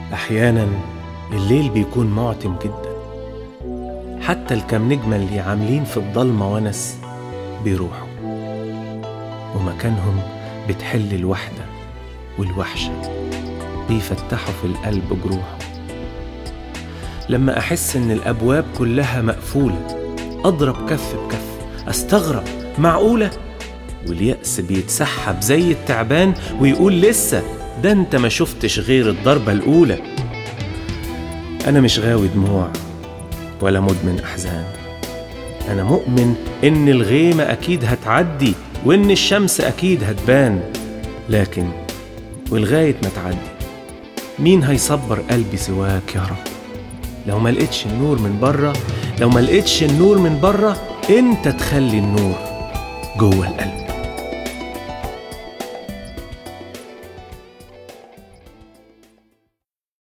أحيانا الليل بيكون معتم جدا، حتى الكام نجمة اللي عاملين في الضلمة ونس بيروحوا، ومكانهم بتحل الوحدة والوحشة، بيفتحوا في القلب جروحه. لما أحس إن الأبواب كلها مقفولة أضرب كف بكف، أستغرب معقولة؟ واليأس بيتسحب زي التعبان ويقول لسه، ده أنت ما شفتش غير الضربة الأولى. أنا مش غاوي دموع ولا مدمن أحزان، أنا مؤمن إن الغيمة أكيد هتعدي وإن الشمس أكيد هتبان، لكن ولغاية ما تعدي مين هيصبر قلبي سواك يا رب؟ لو ما لقيتش النور من بره، أنت تخلي النور جوه القلب.